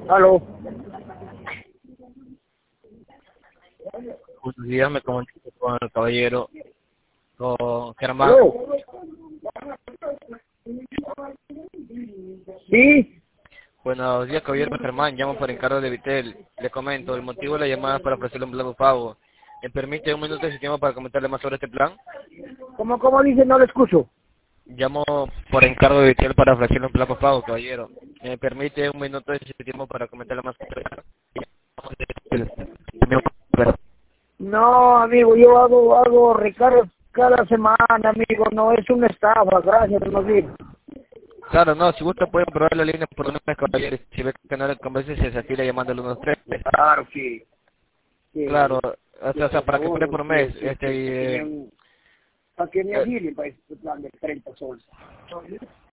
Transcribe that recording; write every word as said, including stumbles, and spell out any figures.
Aló. Buenos días, me comunico con el caballero, con Germán. Aló. Sí. Buenos días, caballero Germán, llamo por encargo de Vitel. Le comento, el motivo de la llamada es para ofrecerle un plan de pago. ¿Me permite un minuto de su tiempo para comentarle más sobre este plan? ¿Cómo, cómo dice? No lo escucho. Llamo por encargo de Vitel para ofrecerle un plan de pago, caballero. ¿Me permite un minuto de su tiempo para comentarle más sobre el plan? No, amigo, yo hago, hago recargos cada semana, amigo. No es una estafa, gracias, no digo. Claro, no, si gusta puede probar la línea por un mes, caballero. Si ve que no le convence, se desafila llamando al uno dos tres. Claro que, Claro, que, o que sea, o sea, por para que pruebe favor, por que, mes, que, este, que, y, que eh, me, para que me eh, agilen para este plan de treinta soles.